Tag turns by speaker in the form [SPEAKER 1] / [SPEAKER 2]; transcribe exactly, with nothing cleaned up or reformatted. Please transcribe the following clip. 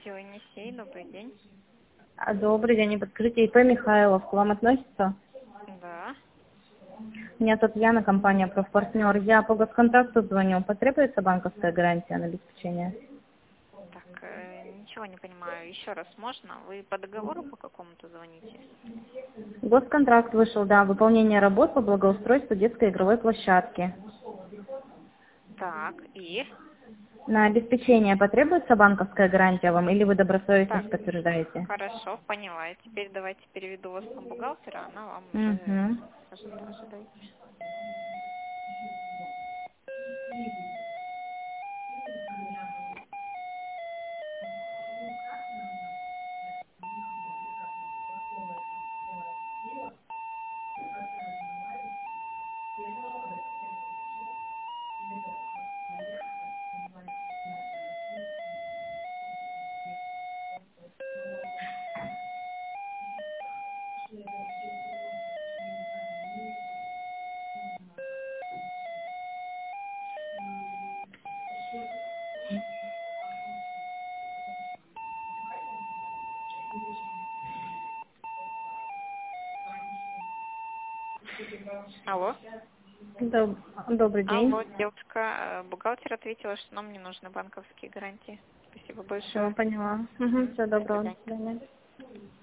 [SPEAKER 1] Все, Енисей, добрый день.
[SPEAKER 2] А, Добрый день, подскажите, ИП Михайлов к вам относится?
[SPEAKER 1] Да.
[SPEAKER 2] Меня Татьяна, компания «Профпартнер». Я по госконтракту звоню. Потребуется банковская гарантия на обеспечение?
[SPEAKER 1] Так, э, ничего не понимаю. Еще раз можно? Вы по договору по какому-то звоните?
[SPEAKER 2] Госконтракт вышел, да, выполнение работ по благоустройству детской игровой площадки.
[SPEAKER 1] Так, и?
[SPEAKER 2] На обеспечение потребуется банковская гарантия вам или вы
[SPEAKER 1] Так,
[SPEAKER 2] добросовестность подтверждаете?
[SPEAKER 1] хорошо, поняла. И теперь давайте переведу вас на бухгалтера, она вам уже
[SPEAKER 2] Угу.
[SPEAKER 1] скажет, ожидайте. Алло.
[SPEAKER 2] Добрый день.
[SPEAKER 1] Алло, девушка, э, бухгалтер ответила, что нам не нужны банковские гарантии. Спасибо
[SPEAKER 2] Все,
[SPEAKER 1] большое.
[SPEAKER 2] поняла. Угу,
[SPEAKER 1] Мгм,
[SPEAKER 2] все,
[SPEAKER 1] до
[SPEAKER 2] доброго, до
[SPEAKER 1] свидания.
[SPEAKER 2] свидания.